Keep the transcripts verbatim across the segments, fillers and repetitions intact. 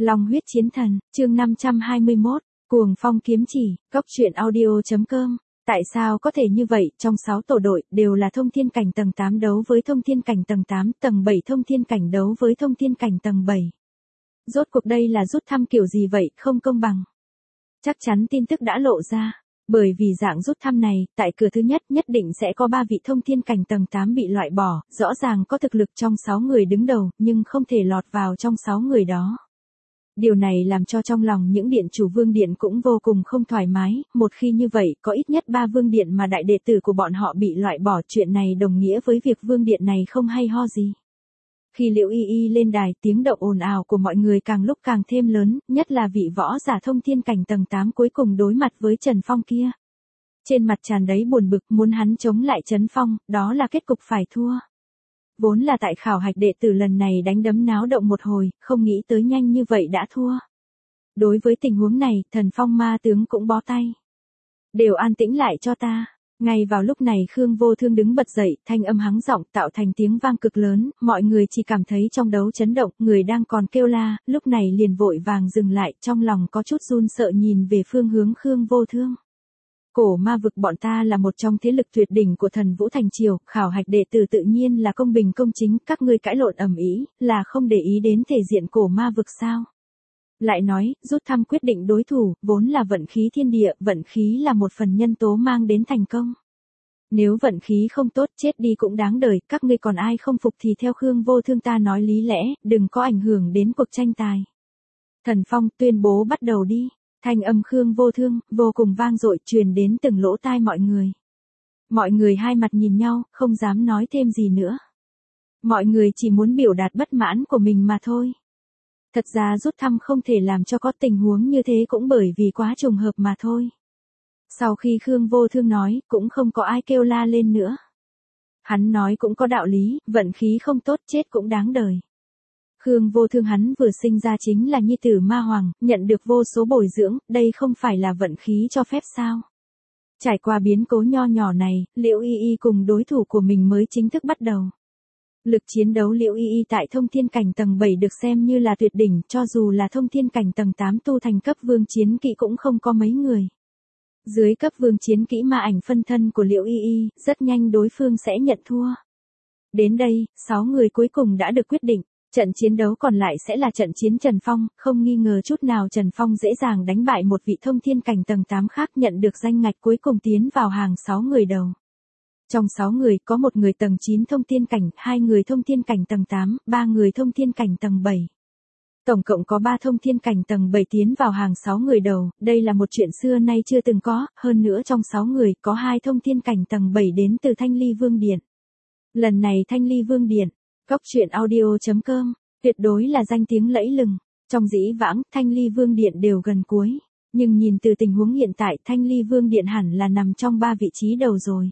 Long huyết chiến thần, chương năm trăm hai mươi mốt, cuồng phong kiếm chỉ, cốc truyện audio.com. Tại sao có thể như vậy, trong sáu tổ đội, đều là thông thiên cảnh tầng tám đấu với thông thiên cảnh tầng tám, tầng bảy thông thiên cảnh đấu với thông thiên cảnh tầng bảy. Rốt cuộc đây là rút thăm kiểu gì vậy, không công bằng. Chắc chắn tin tức đã lộ ra. Bởi vì dạng rút thăm này, tại cửa thứ nhất nhất định sẽ có ba vị thông thiên cảnh tầng tám bị loại bỏ, rõ ràng có thực lực trong sáu người đứng đầu, nhưng không thể lọt vào trong sáu người đó. Điều này làm cho trong lòng những điện chủ vương điện cũng vô cùng không thoải mái, một khi như vậy, có ít nhất ba vương điện mà đại đệ tử của bọn họ bị loại bỏ, chuyện này đồng nghĩa với việc vương điện này không hay ho gì. Khi Liễu Y Y lên đài, tiếng động ồn ào của mọi người càng lúc càng thêm lớn, nhất là vị võ giả thông thiên cảnh tầng tám cuối cùng đối mặt với Trần Phong kia. Trên mặt tràn đầy buồn bực, muốn hắn chống lại Trấn Phong, đó là kết cục phải thua. Vốn là tại khảo hạch đệ tử lần này đánh đấm náo động một hồi, không nghĩ tới nhanh như vậy đã thua. Đối với tình huống này, Thần Phong ma tướng cũng bó tay. Đều an tĩnh lại cho ta. Ngay vào lúc này Khương Vô Thương đứng bật dậy, thanh âm hắng giọng tạo thành tiếng vang cực lớn, mọi người chỉ cảm thấy trong đấu chấn động, người đang còn kêu la, lúc này liền vội vàng dừng lại, trong lòng có chút run sợ nhìn về phương hướng Khương Vô Thương. Cổ ma vực bọn ta là một trong thế lực tuyệt đỉnh của thần Vũ Thành Triều, khảo hạch đệ tử tự nhiên là công bình công chính, các ngươi cãi lộn ầm ĩ, là không để ý đến thể diện cổ ma vực sao? Lại nói, rút thăm quyết định đối thủ, vốn là vận khí thiên địa, vận khí là một phần nhân tố mang đến thành công. Nếu vận khí không tốt, chết đi cũng đáng đời, các ngươi còn ai không phục thì theo Khương Vô Thương ta nói lý lẽ, đừng có ảnh hưởng đến cuộc tranh tài. Thần Phong tuyên bố bắt đầu đi. Thanh âm Khương Vô Thương, vô cùng vang dội truyền đến từng lỗ tai mọi người. Mọi người hai mặt nhìn nhau, không dám nói thêm gì nữa. Mọi người chỉ muốn biểu đạt bất mãn của mình mà thôi. Thật ra rút thăm không thể làm cho có tình huống như thế cũng bởi vì quá trùng hợp mà thôi. Sau khi Khương Vô Thương nói, cũng không có ai kêu la lên nữa. Hắn nói cũng có đạo lý, vận khí không tốt chết cũng đáng đời. Khương Vô Thương hắn vừa sinh ra chính là nhi tử ma hoàng, nhận được vô số bồi dưỡng, đây không phải là vận khí cho phép sao? Trải qua biến cố nho nhỏ này, Liễu Y Y cùng đối thủ của mình mới chính thức bắt đầu. Lực chiến đấu Liễu Y Y tại thông thiên cảnh tầng bảy được xem như là tuyệt đỉnh, cho dù là thông thiên cảnh tầng tám tu thành cấp vương chiến kỵ cũng không có mấy người. Dưới cấp vương chiến kỹ ma ảnh phân thân của Liễu Y Y, rất nhanh đối phương sẽ nhận thua. Đến đây, sáu người cuối cùng đã được quyết định. Trận chiến đấu còn lại sẽ là trận chiến Trần Phong, không nghi ngờ chút nào Trần Phong dễ dàng đánh bại một vị thông thiên cảnh tầng tám khác nhận được danh ngạch cuối cùng tiến vào hàng sáu người đầu. Trong sáu người có một người tầng chín thông thiên cảnh, hai người thông thiên cảnh tầng tám, ba người thông thiên cảnh tầng bảy. Tổng cộng có ba thông thiên cảnh tầng bảy tiến vào hàng sáu người đầu, đây là một chuyện xưa nay chưa từng có, hơn nữa trong sáu người có hai thông thiên cảnh tầng bảy đến từ Thanh Ly Vương Điện. Lần này Thanh Ly Vương Điện, cốc truyện audio.com, tuyệt đối là danh tiếng lẫy lừng. Trong dĩ vãng, Thanh Ly Vương Điện đều gần cuối. Nhưng nhìn từ tình huống hiện tại, Thanh Ly Vương Điện hẳn là nằm trong ba vị trí đầu rồi.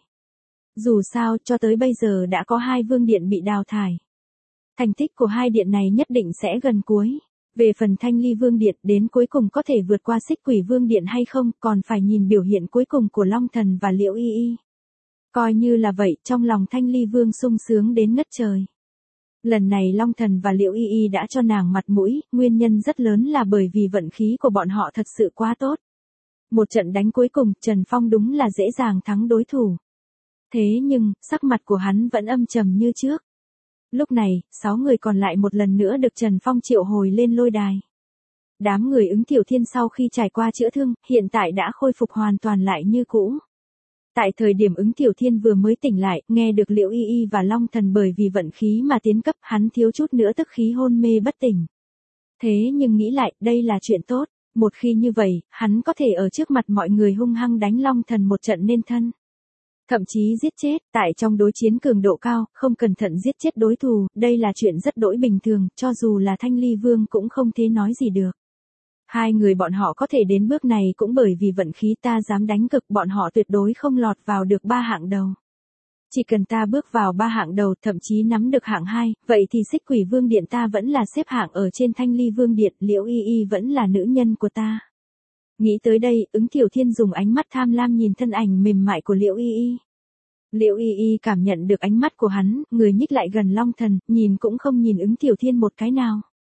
Dù sao, cho tới bây giờ đã có hai vương điện bị đào thải. Thành tích của hai điện này nhất định sẽ gần cuối. Về phần Thanh Ly Vương Điện đến cuối cùng có thể vượt qua Xích Quỷ Vương Điện hay không, còn phải nhìn biểu hiện cuối cùng của Long Thần và Liễu Y Y. Coi như là vậy, trong lòng Thanh Ly Vương sung sướng đến ngất trời. Lần này Long Thần và Liễu Y Y đã cho nàng mặt mũi, nguyên nhân rất lớn là bởi vì vận khí của bọn họ thật sự quá tốt. Một trận đánh cuối cùng, Trần Phong đúng là dễ dàng thắng đối thủ. Thế nhưng, sắc mặt của hắn vẫn âm trầm như trước. Lúc này, sáu người còn lại một lần nữa được Trần Phong triệu hồi lên lôi đài. Đám người Ứng Tiểu Thiên sau khi trải qua chữa thương, hiện tại đã khôi phục hoàn toàn lại như cũ. Tại thời điểm Ứng Tiểu Thiên vừa mới tỉnh lại, nghe được Liễu Y Y và Long Thần bởi vì vận khí mà tiến cấp, hắn thiếu chút nữa tức khí hôn mê bất tỉnh. Thế nhưng nghĩ lại, đây là chuyện tốt, một khi như vậy, hắn có thể ở trước mặt mọi người hung hăng đánh Long Thần một trận nên thân. Thậm chí giết chết, tại trong đối chiến cường độ cao, không cẩn thận giết chết đối thủ, đây là chuyện rất đỗi bình thường, cho dù là Thanh Ly Vương cũng không thể nói gì được. Hai người bọn họ có thể đến bước này cũng bởi vì vận khí ta dám đánh cực, bọn họ tuyệt đối không lọt vào được ba hạng đầu. Chỉ cần ta bước vào ba hạng đầu, thậm chí nắm được hạng hai, vậy thì Xích Quỷ Vương Điện ta vẫn là xếp hạng ở trên Thanh Ly Vương Điện, Liễu Y Y vẫn là nữ nhân của ta. Nghĩ tới đây, Ứng Tiểu Thiên dùng ánh mắt tham lam nhìn thân ảnh mềm mại của Liễu Y Y. Liễu Y Y cảm nhận được ánh mắt của hắn, người nhích lại gần Long Thần, nhìn cũng không nhìn Ứng Tiểu Thiên một cái nào.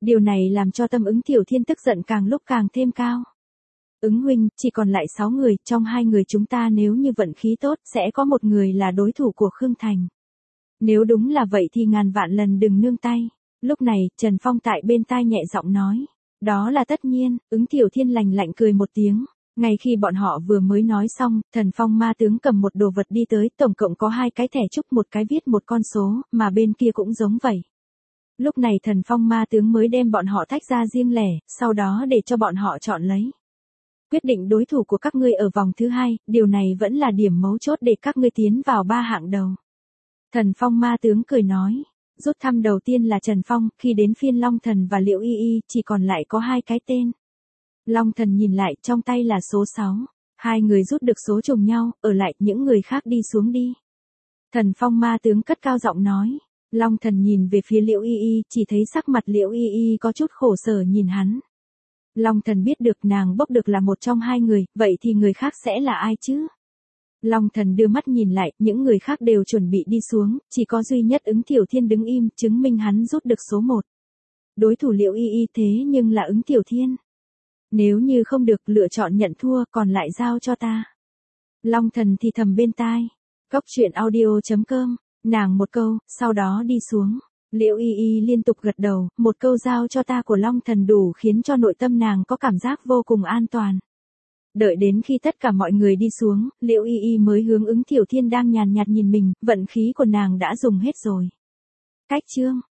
Điều này làm cho tâm Ứng Tiểu Thiên tức giận càng lúc càng thêm cao. Ứng huynh, chỉ còn lại sáu người, trong hai người chúng ta nếu như vận khí tốt, sẽ có một người là đối thủ của Khương Thành. Nếu đúng là vậy thì ngàn vạn lần đừng nương tay. Lúc này, Trần Phong tại bên tai nhẹ giọng nói. Đó là tất nhiên, Ứng Tiểu Thiên lành lạnh cười một tiếng. Ngay khi bọn họ vừa mới nói xong, Thần Phong ma tướng cầm một đồ vật đi tới, tổng cộng có hai cái thẻ chúc, một cái viết một con số, mà bên kia cũng giống vậy. Lúc này Thần Phong ma tướng mới đem bọn họ tách ra riêng lẻ, sau đó để cho bọn họ chọn lấy. Quyết định đối thủ của các ngươi ở vòng thứ hai, điều này vẫn là điểm mấu chốt để các ngươi tiến vào ba hạng đầu. Thần Phong ma tướng cười nói. Rút thăm đầu tiên là Trần Phong, khi đến phiên Long Thần và Liễu Y Y, chỉ còn lại có hai cái tên. Long Thần nhìn lại, trong tay là số sáu. Hai người rút được số trùng nhau, ở lại, những người khác đi xuống đi. Thần Phong ma tướng cất cao giọng nói. Long Thần nhìn về phía Liễu Y Y, chỉ thấy sắc mặt Liễu Y Y có chút khổ sở nhìn hắn. Long Thần biết được nàng bốc được là một trong hai người, vậy thì người khác sẽ là ai chứ? Long Thần đưa mắt nhìn lại, những người khác đều chuẩn bị đi xuống, chỉ có duy nhất Ứng Tiểu Thiên đứng im, chứng minh hắn rút được số một. Đối thủ Liễu Y Y thế nhưng là Ứng Tiểu Thiên. Nếu như không được, lựa chọn nhận thua, còn lại giao cho ta. Long Thần thì thầm bên tai. Cốc truyện audio chấm com, nàng một câu, sau đó đi xuống. Liễu Y Y liên tục gật đầu, một câu giao cho ta của Long Thần đủ khiến cho nội tâm nàng có cảm giác vô cùng an toàn. Đợi đến khi tất cả mọi người đi xuống, Liễu Y Y mới hướng Ứng Tiểu Thiên đang nhàn nhạt nhìn mình, vận khí của nàng đã dùng hết rồi. Cách chương